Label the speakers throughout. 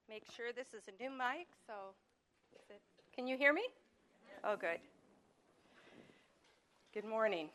Speaker 1: make sure this is a new mic. So, can you hear me? Oh, good. Good morning.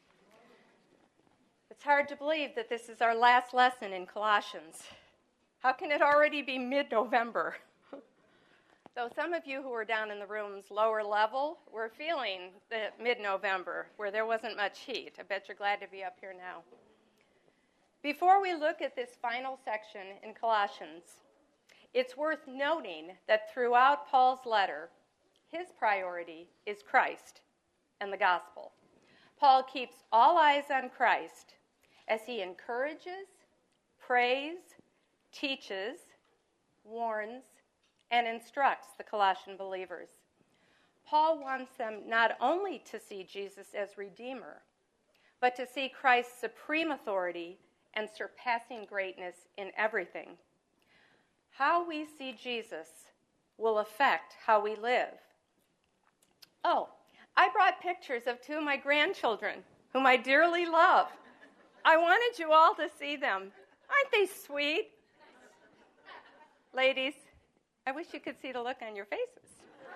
Speaker 1: It's hard to believe that this is our last lesson in Colossians. How can it already be mid-November? Though some of you who were down in the room's lower level were feeling the mid-November where there wasn't much heat. I bet you're glad to be up here now. Before we look at this final section in Colossians, it's worth noting that throughout Paul's letter, his priority is Christ and the gospel. Paul keeps all eyes on Christ as he encourages, prays, teaches, warns, and instructs the Colossian believers. Paul wants them not only to see Jesus as Redeemer, but to see Christ's supreme authority and surpassing greatness in everything. How we see Jesus will affect how we live. Oh, I brought pictures of two of my grandchildren, whom I dearly love. I wanted you all to see them. Aren't they sweet? Ladies, I wish you could see the look on your faces.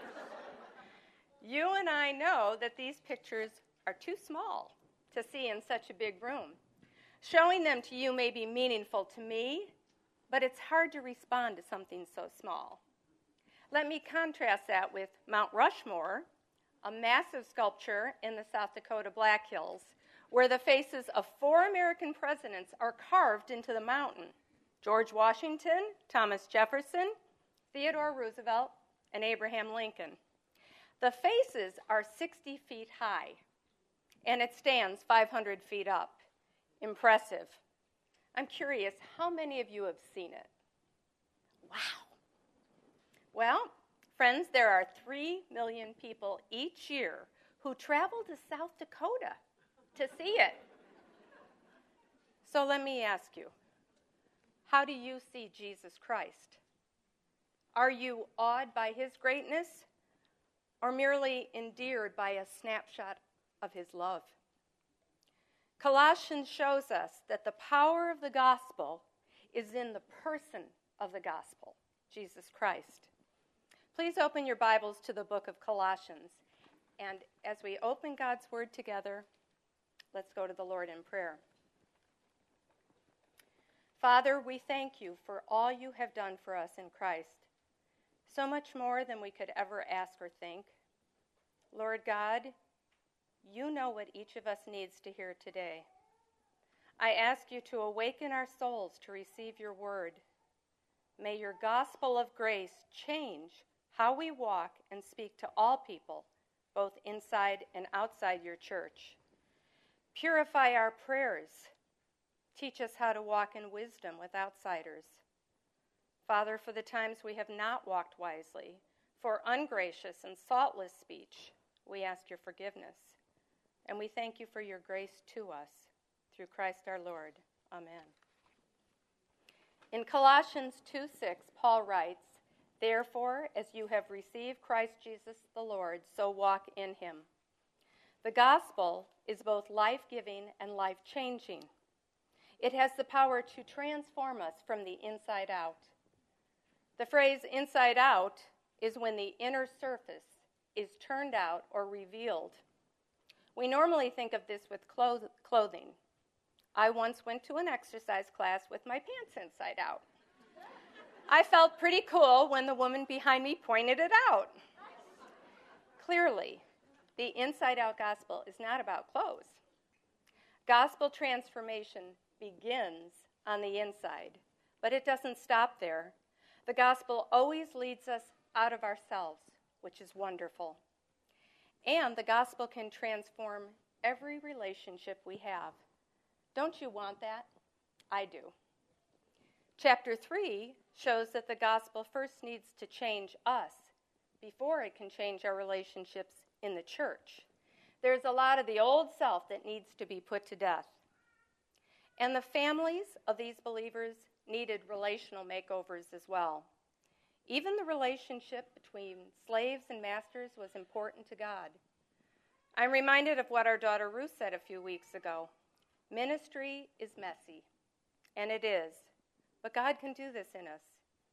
Speaker 1: You and I know that these pictures are too small to see in such a big room. Showing them to you may be meaningful to me, but it's hard to respond to something so small. Let me contrast that with Mount Rushmore, a massive sculpture in the South Dakota Black Hills, where the faces of 4 American presidents are carved into the mountain: George Washington, Thomas Jefferson, Theodore Roosevelt, and Abraham Lincoln. The faces are 60 feet high, and it stands 500 feet up. Impressive. I'm curious, how many of you have seen it? Wow. Well, friends, there are 3 million people each year who travel to South Dakota to see it. So let me ask you, how do you see Jesus Christ? Are you awed by his greatness, or merely endeared by a snapshot of his love? Colossians shows us that the power of the gospel is in the person of the gospel, Jesus Christ. Please open your Bibles to the book of Colossians. And as we open God's word together, let's go to the Lord in prayer. Father, we thank you for all you have done for us in Christ, so much more than we could ever ask or think. Lord God, you know what each of us needs to hear today. I ask you to awaken our souls to receive your word. May your gospel of grace change how we walk and speak to all people, both inside and outside your church. Purify our prayers. Teach us how to walk in wisdom with outsiders. Father, for the times we have not walked wisely, for ungracious and thoughtless speech, we ask your forgiveness. And we thank you for your grace to us, through Christ our Lord. Amen. In Colossians 2:6, Paul writes, "Therefore, as you have received Christ Jesus the Lord, so walk in him." The gospel is both life-giving and life-changing. It has the power to transform us from the inside out. The phrase inside out is when the inner surface is turned out or revealed. We normally think of this with clothing. I once went to an exercise class with my pants inside out. I felt pretty cool when the woman behind me pointed it out. Clearly, the inside-out gospel is not about clothes. Gospel transformation begins on the inside, but it doesn't stop there. The gospel always leads us out of ourselves, which is wonderful. And the gospel can transform every relationship we have. Don't you want that? I do. Chapter 3 shows that the gospel first needs to change us before it can change our relationships in the church. There's a lot of the old self that needs to be put to death. And the families of these believers needed relational makeovers as well. Even the relationship between slaves and masters was important to God. I'm reminded of what our daughter Ruth said a few weeks ago. Ministry is messy, and it is. But God can do this in us.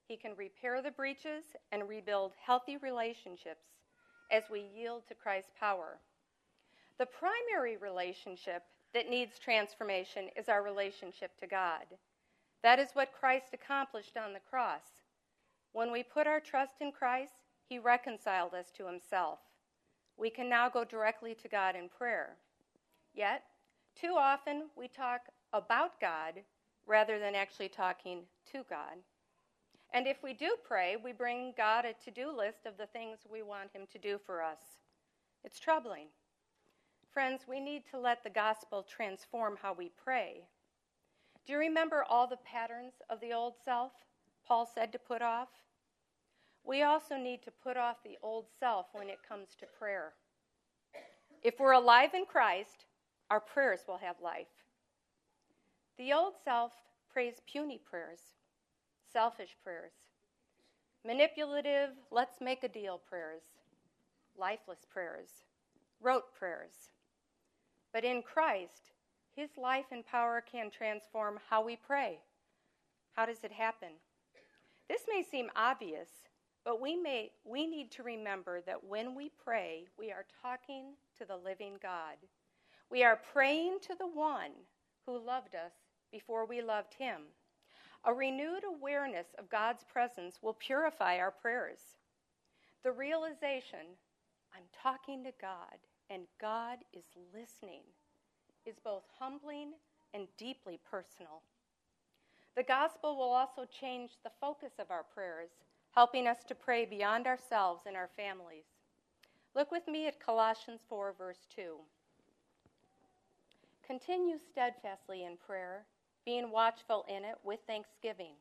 Speaker 1: He can repair the breaches and rebuild healthy relationships as we yield to Christ's power. The primary relationship that needs transformation is our relationship to God. That is what Christ accomplished on the cross. When we put our trust in Christ, he reconciled us to himself. We can now go directly to God in prayer. Yet, too often we talk about God rather than actually talking to God. And if we do pray, we bring God a to-do list of the things we want him to do for us. It's troubling. Friends, we need to let the gospel transform how we pray. Do you remember all the patterns of the old self Paul said to put off? We also need to put off the old self when it comes to prayer. If we're alive in Christ, our prayers will have life. The old self prays puny prayers, selfish prayers, manipulative, let's make a deal prayers, lifeless prayers, rote prayers. But in Christ, his life and power can transform how we pray. How does it happen? This may seem obvious, but we need to remember that when we pray, we are talking to the living God. We are praying to the one who loved us before we loved him. A renewed awareness of God's presence will purify our prayers. The realization, I'm talking to God, and God is listening, is both humbling and deeply personal. The gospel will also change the focus of our prayers, helping us to pray beyond ourselves and our families. Look with me at Colossians 4, verse 2. Continue steadfastly in prayer, being watchful in it with thanksgiving.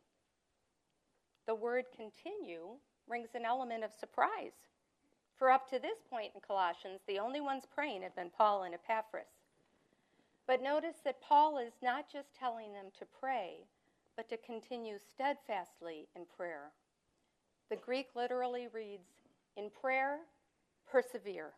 Speaker 1: The word continue brings an element of surprise. For up to this point in Colossians, the only ones praying had been Paul and Epaphras. But notice that Paul is not just telling them to pray, but to continue steadfastly in prayer. The Greek literally reads, in prayer, persevere.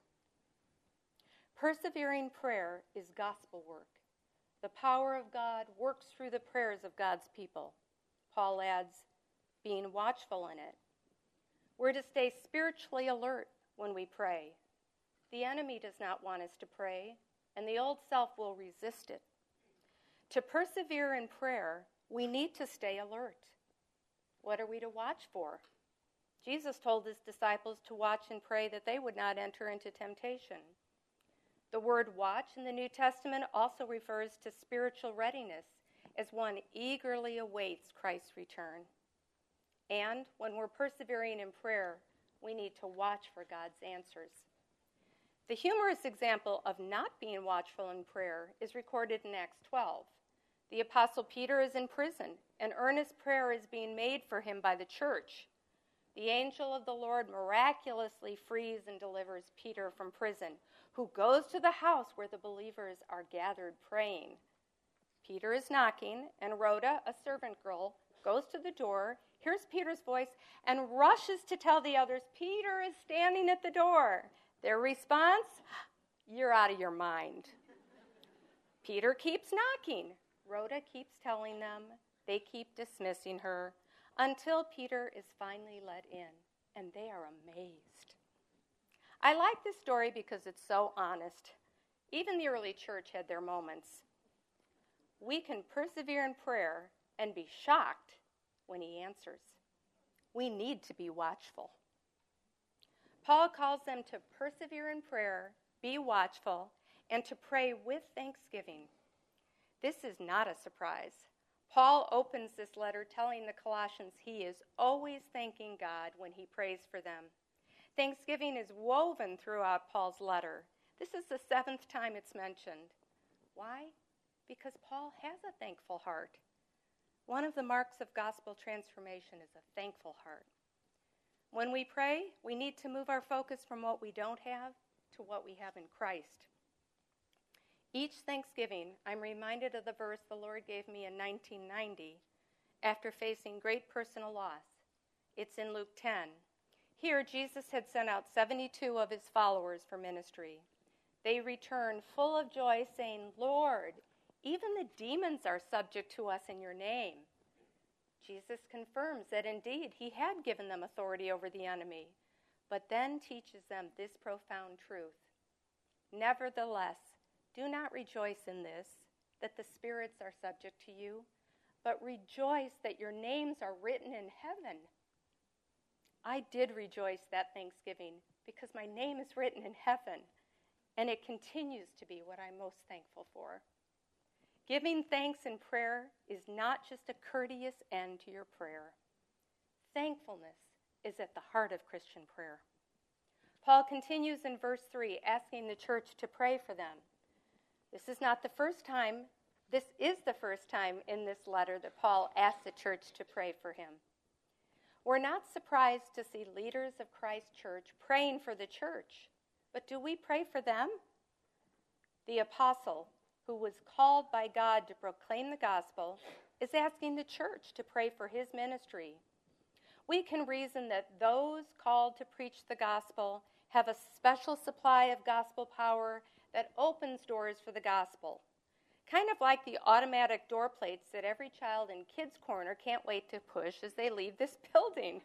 Speaker 1: Persevering prayer is gospel work. The power of God works through the prayers of God's people. Paul adds, being watchful in it. We're to stay spiritually alert when we pray. The enemy does not want us to pray, and the old self will resist it. To persevere in prayer, we need to stay alert. What are we to watch for? Jesus told his disciples to watch and pray that they would not enter into temptation. The word watch in the New Testament also refers to spiritual readiness as one eagerly awaits Christ's return. And when we're persevering in prayer, we need to watch for God's answers. The humorous example of not being watchful in prayer is recorded in Acts 12. The Apostle Peter is in prison, and earnest prayer is being made for him by the church. The angel of the Lord miraculously frees and delivers Peter from prison, who goes to the house where the believers are gathered praying. Peter is knocking, and Rhoda, a servant girl, goes to the door, hears Peter's voice, and rushes to tell the others, Peter is standing at the door. Their response, you're out of your mind. Peter keeps knocking. Rhoda keeps telling them. They keep dismissing her until Peter is finally let in, and they are amazed. I like this story because it's so honest. Even the early church had their moments. We can persevere in prayer and be shocked when he answers. We need to be watchful. Paul calls them to persevere in prayer, be watchful, and to pray with thanksgiving. This is not a surprise. Paul opens this letter telling the Colossians he is always thanking God when he prays for them. Thanksgiving is woven throughout Paul's letter. This is the 7th time it's mentioned. Why? Because Paul has a thankful heart. One of the marks of gospel transformation is a thankful heart. When we pray, we need to move our focus from what we don't have to what we have in Christ. Each Thanksgiving, I'm reminded of the verse the Lord gave me in 1990 after facing great personal loss. It's in Luke 10. Here, Jesus had sent out 72 of his followers for ministry. They returned full of joy, saying, Lord, even the demons are subject to us in your name. Jesus confirms that indeed he had given them authority over the enemy, but then teaches them this profound truth. Nevertheless, do not rejoice in this, that the spirits are subject to you, but rejoice that your names are written in heaven. I did rejoice that Thanksgiving because my name is written in heaven, and it continues to be what I'm most thankful for. Giving thanks in prayer is not just a courteous end to your prayer. Thankfulness is at the heart of Christian prayer. Paul continues in verse 3, asking the church to pray for them. This is the first time in this letter that Paul asks the church to pray for him. We're not surprised to see leaders of Christ's church praying for the church, but do we pray for them? The apostle, who was called by God to proclaim the gospel, is asking the church to pray for his ministry. We can reason that those called to preach the gospel have a special supply of gospel power that opens doors for the gospel, kind of like the automatic door plates that every child in Kids Corner can't wait to push as they leave this building.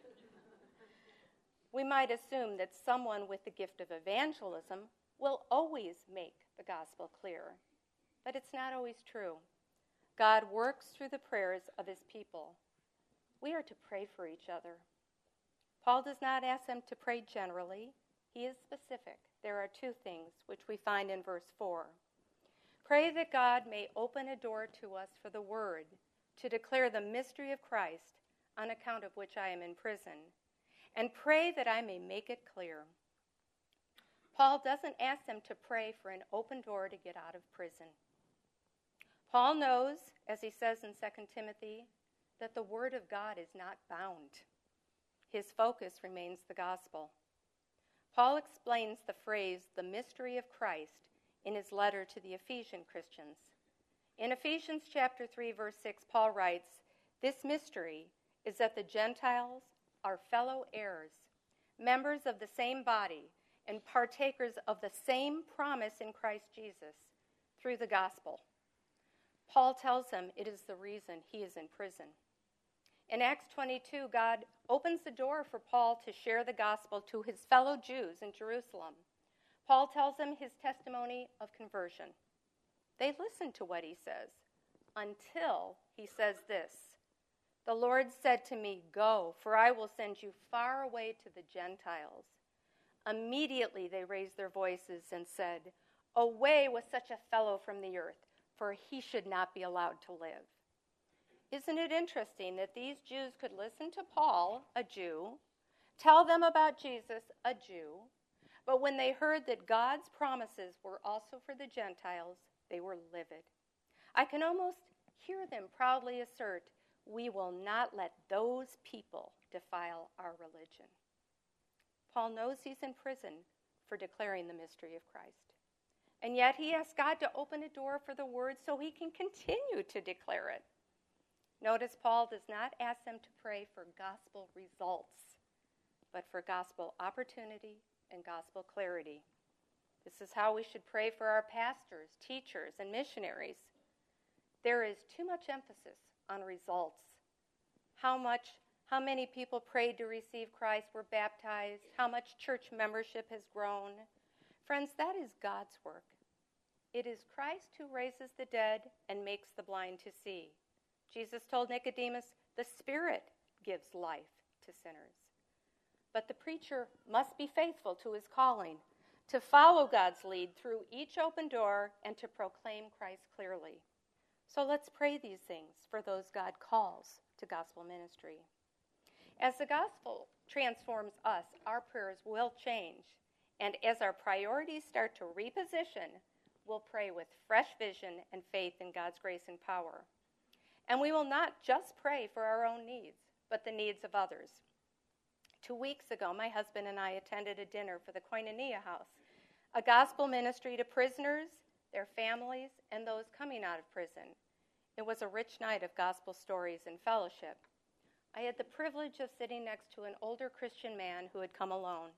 Speaker 1: We might assume that someone with the gift of evangelism will always make the gospel clear, but it's not always true. God works through the prayers of his people. We are to pray for each other. Paul does not ask them to pray generally. He is specific. There are two things which we find in verse 4. Pray that God may open a door to us for the word, to declare the mystery of Christ, on account of which I am in prison, and pray that I may make it clear. Paul doesn't ask them to pray for an open door to get out of prison. Paul knows, as he says in 2 Timothy, that the word of God is not bound. His focus remains the gospel. Paul explains the phrase, the mystery of Christ, in his letter to the Ephesian Christians. In Ephesians chapter 3, verse 6, Paul writes, "This mystery is that the Gentiles are fellow heirs, members of the same body, and partakers of the same promise in Christ Jesus through the gospel." Paul tells them it is the reason he is in prison. In Acts 22, God opens the door for Paul to share the gospel to his fellow Jews in Jerusalem. Paul tells them his testimony of conversion. They listen to what he says until he says this, "The Lord said to me, 'Go, for I will send you far away to the Gentiles.' Immediately they raised their voices and said, 'Away with such a fellow from the earth, for he should not be allowed to live.'" Isn't it interesting that these Jews could listen to Paul, a Jew, tell them about Jesus, a Jew, but when they heard that God's promises were also for the Gentiles, they were livid. I can almost hear them proudly assert, "We will not let those people defile our religion." Paul knows he's in prison for declaring the mystery of Christ. And yet he asks God to open a door for the word so he can continue to declare it. Notice Paul does not ask them to pray for gospel results, but for gospel opportunity and gospel clarity. This is how we should pray for our pastors, teachers, and missionaries. There is too much emphasis on results. How many people prayed to receive Christ, were baptized, how much church membership has grown. Friends, that is God's work. It is Christ who raises the dead and makes the blind to see. Jesus told Nicodemus, "The Spirit gives life to sinners." But the preacher must be faithful to his calling, to follow God's lead through each open door and to proclaim Christ clearly. So let's pray these things for those God calls to gospel ministry. As the gospel transforms us, our prayers will change. And as our priorities start to reposition, we'll pray with fresh vision and faith in God's grace and power. And we will not just pray for our own needs, but the needs of others. 2 weeks ago, my husband and I attended a dinner for the Koinonia House, a gospel ministry to prisoners, their families, and those coming out of prison. It was a rich night of gospel stories and fellowship. I had the privilege of sitting next to an older Christian man who had come alone.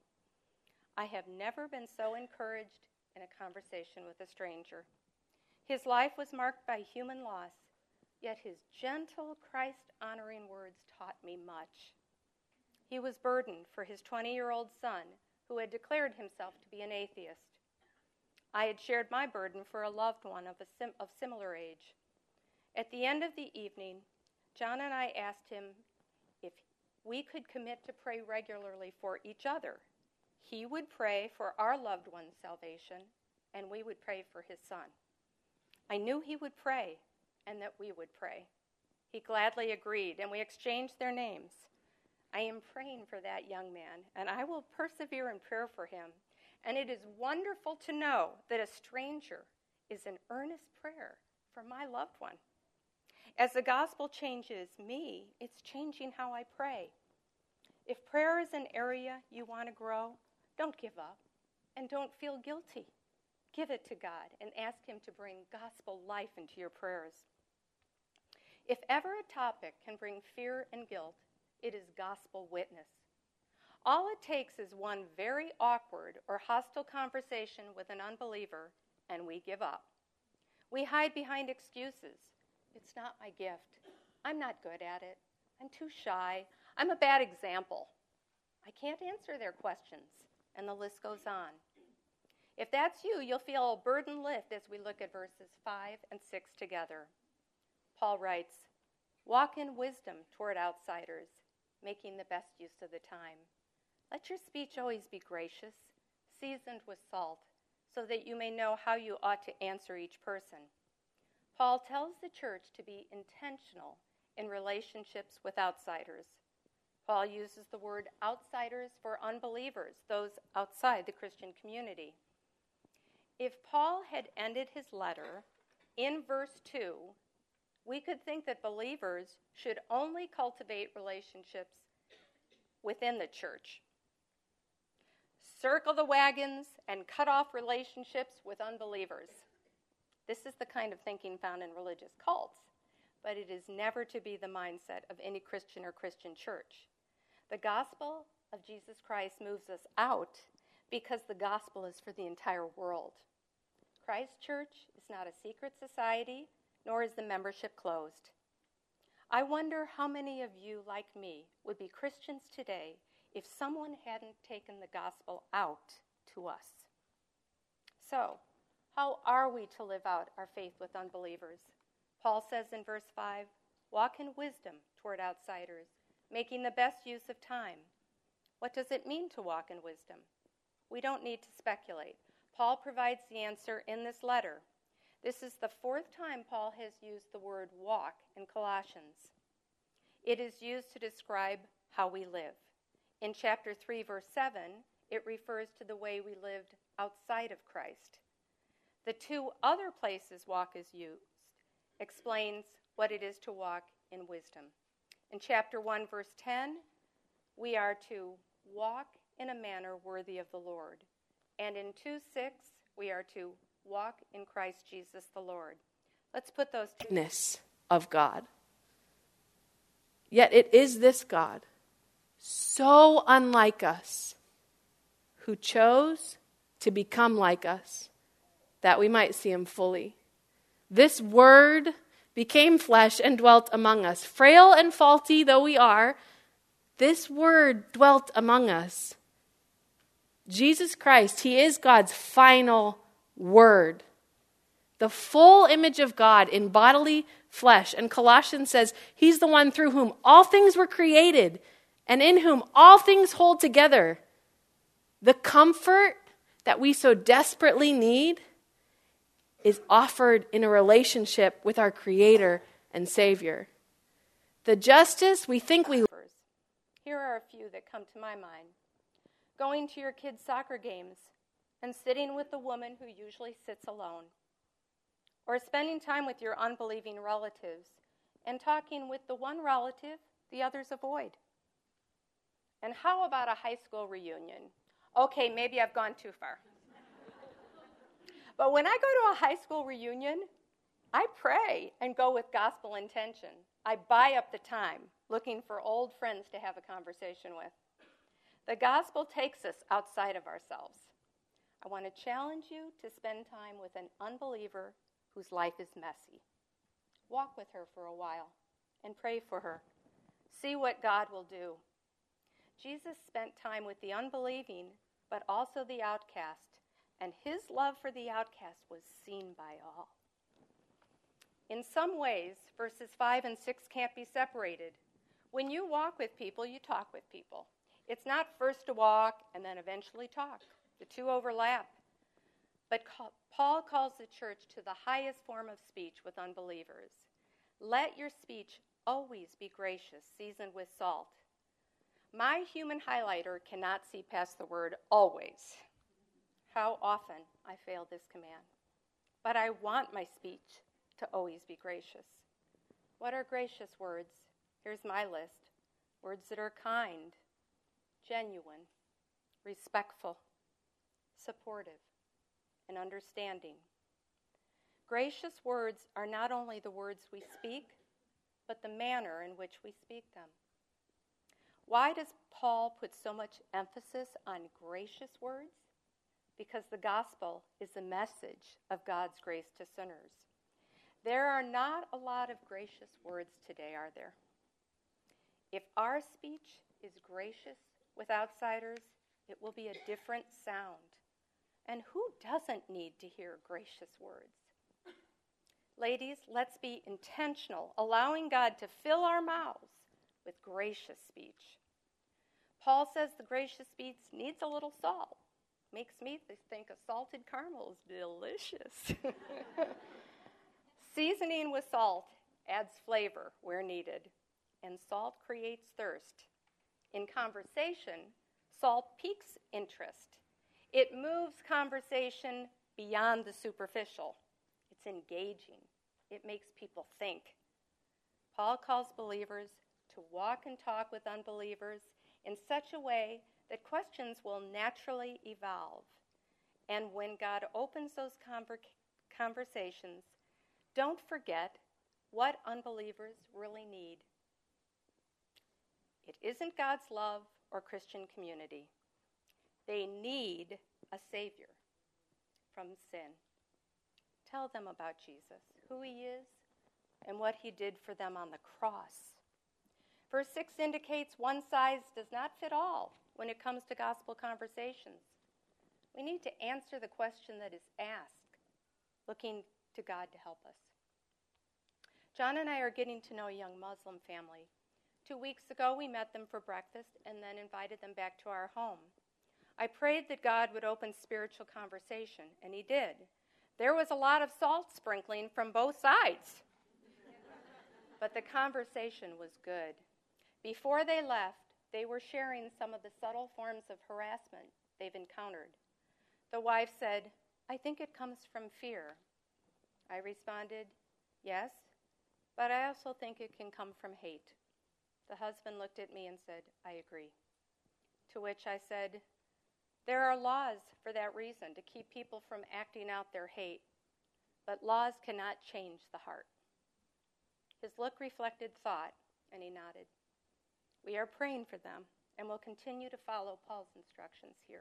Speaker 1: I have never been so encouraged in a conversation with a stranger. His life was marked by human loss, yet his gentle, Christ-honoring words taught me much. He was burdened for his 20-year-old son, who had declared himself to be an atheist. I had shared my burden for a loved one of similar age. At the end of the evening, John and I asked him if we could commit to pray regularly for each other. He would pray for our loved one's salvation, and we would pray for his son. I knew he would pray, and that we would pray. He gladly agreed, and we exchanged their names. I am praying for that young man, and I will persevere in prayer for him. And it is wonderful to know that a stranger is in earnest prayer for my loved one. As the gospel changes me, it's changing how I pray. If prayer is an area you want to grow, don't give up and don't feel guilty. Give it to God and ask him to bring gospel life into your prayers. If ever a topic can bring fear and guilt, it is gospel witness. All it takes is one very awkward or hostile conversation with an unbeliever, and we give up. We hide behind excuses. It's not my gift. I'm not good at it. I'm too shy. I'm a bad example. I can't answer their questions, and the list goes on. If that's you, you'll feel a burden lift as we look at verses 5 and 6 together. Paul writes, "Walk in wisdom toward outsiders, making the best use of the time. Let your speech always be gracious, seasoned with salt, so that you may know how you ought to answer each person." Paul tells the church to be intentional in relationships with outsiders. Paul uses the word outsiders for unbelievers, those outside the Christian community. If Paul had ended his letter in verse 2, we could think that believers should only cultivate relationships within the church. Circle the wagons and cut off relationships with unbelievers. This is the kind of thinking found in religious cults, but it is never to be the mindset of any Christian or Christian church. The gospel of Jesus Christ moves us out because the gospel is for the entire world. Christ Church is not a secret society, nor is the membership closed. I wonder how many of you, like me, would be Christians today if someone hadn't taken the gospel out to us. So, how are we to live out our faith with unbelievers? Paul says in verse 5, "Walk in wisdom toward outsiders, making the best use of time." What does it mean to walk in wisdom? We don't need to speculate. Paul provides the answer in this letter. This is the fourth time Paul has used the word walk in Colossians. It is used to describe how we live. In chapter 3, verse 7, it refers to the way we lived outside of Christ. The two other places walk is used explains what it is to walk in wisdom. In chapter 1, verse 10, we are to walk in a manner worthy of the Lord. And in 2:6, we are to walk in Christ Jesus the Lord. Let's put those two.
Speaker 2: Of God. Yet it is this God, so unlike us, who chose to become like us, that we might see him fully. This word became flesh and dwelt among us. Frail and faulty though we are, this word dwelt among us. Jesus Christ, he is God's final word. The full image of God in bodily flesh. And Colossians says he's the one through whom all things were created and in whom all things hold together. The comfort that we so desperately need is offered in a relationship with our Creator and Savior. The justice we think we...
Speaker 1: Here are a few that come to my mind. Going to your kids' soccer games and sitting with the woman who usually sits alone. Or spending time with your unbelieving relatives and talking with the one relative the others avoid. And how about a high school reunion? Okay, maybe I've gone too far. But when I go to a high school reunion, I pray and go with gospel intention. I buy up the time, looking for old friends to have a conversation with. The gospel takes us outside of ourselves. I want to challenge you to spend time with an unbeliever whose life is messy. Walk with her for a while and pray for her. See what God will do. Jesus spent time with the unbelieving, but also the outcast, and his love for the outcast was seen by all. In some ways, verses 5 and 6 can't be separated. When you walk with people, you talk with people. It's not first to walk and then eventually talk. The two overlap. But Paul calls the church to the highest form of speech with unbelievers. Let your speech always be gracious, seasoned with salt. My human highlighter cannot see past the word always. How often I fail this command. But I want my speech to always be gracious. What are gracious words? Here's my list. Words that are kind, genuine, respectful, supportive, and understanding. Gracious words are not only the words we speak, but the manner in which we speak them. Why does Paul put so much emphasis on gracious words? Because the gospel is the message of God's grace to sinners. There are not a lot of gracious words today, are there? If our speech is gracious with outsiders, it will be a different sound. And who doesn't need to hear gracious words? Ladies, let's be intentional, allowing God to fill our mouths with gracious speech. Paul says the gracious speech needs a little salt. Makes me think a salted caramel is delicious. Seasoning with salt adds flavor where needed, and salt creates thirst. In conversation, salt piques interest. It moves conversation beyond the superficial. It's engaging. It makes people think. Paul calls believers to walk and talk with unbelievers in such a way that questions will naturally evolve. And when God opens those conversations, don't forget what unbelievers really need. It isn't God's love or Christian community. They need a Savior from sin. Tell them about Jesus, who he is, and what he did for them on the cross. Verse 6 indicates one size does not fit all when it comes to gospel conversations. We need to answer the question that is asked, looking to God to help us. John and I are getting to know a young Muslim family. 2 weeks ago, we met them for breakfast and then invited them back to our home. I prayed that God would open spiritual conversation, and he did. There was a lot of salt sprinkling from both sides. But the conversation was good. Before they left, they were sharing some of the subtle forms of harassment they've encountered. The wife said, "I think it comes from fear." I responded, "Yes, but I also think it can come from hate." The husband looked at me and said, "I agree." To which I said, "There are laws for that reason, to keep people from acting out their hate, but laws cannot change the heart." His look reflected thought, and he nodded. We are praying for them, and will continue to follow Paul's instructions here.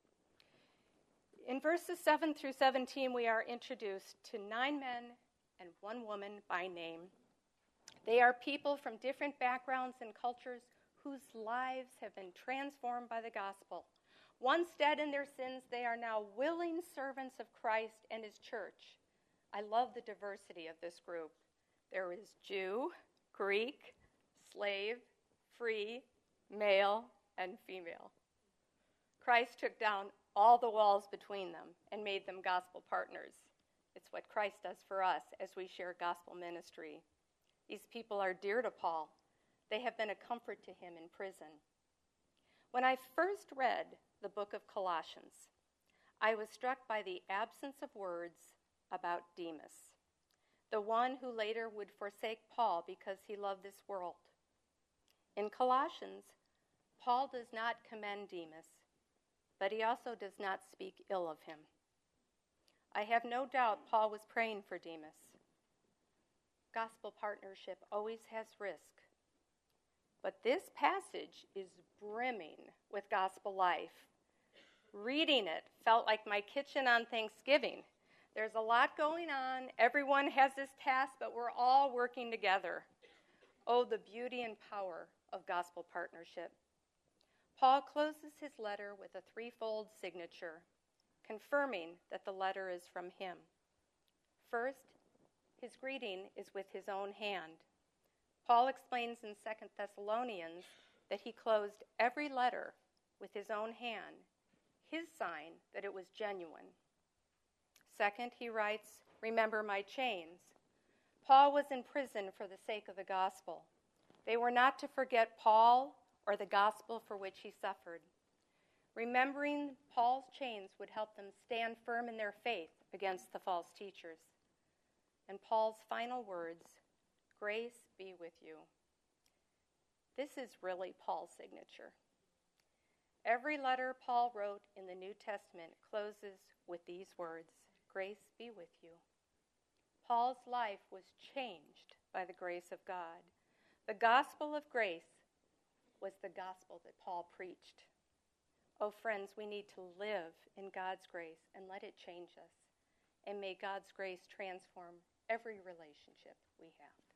Speaker 1: In verses 7 through 17, we are introduced to 9 men and 1 woman by name. They are people from different backgrounds and cultures whose lives have been transformed by the gospel. Once dead in their sins, they are now willing servants of Christ and his church. I love the diversity of this group. There is Jew, Greek, slave, free, male, and female. Christ took down all the walls between them and made them gospel partners. It's what Christ does for us as we share gospel ministry. These people are dear to Paul. They have been a comfort to him in prison. When I first read the book of Colossians, I was struck by the absence of words about Demas, the one who later would forsake Paul because he loved this world. In Colossians, Paul does not commend Demas, but he also does not speak ill of him. I have no doubt Paul was praying for Demas. Gospel partnership always has risk. But this passage is brimming with gospel life. Reading it felt like my kitchen on Thanksgiving. There's a lot going on. Everyone has this task, but we're all working together. Oh, the beauty and power of gospel partnership. Paul closes his letter with a threefold signature, confirming that the letter is from him. First, his greeting is with his own hand. Paul explains in 2 Thessalonians that he closed every letter with his own hand, his sign that it was genuine. Second, he writes, "Remember my chains." Paul was in prison for the sake of the gospel. They were not to forget Paul or the gospel for which he suffered. Remembering Paul's chains would help them stand firm in their faith against the false teachers. And Paul's final words, "Grace be with you." This is really Paul's signature. Every letter Paul wrote in the New Testament closes with these words, "Grace be with you." Paul's life was changed by the grace of God. The gospel of grace was the gospel that Paul preached. Oh, friends, we need to live in God's grace and let it change us. And may God's grace transform every relationship we have.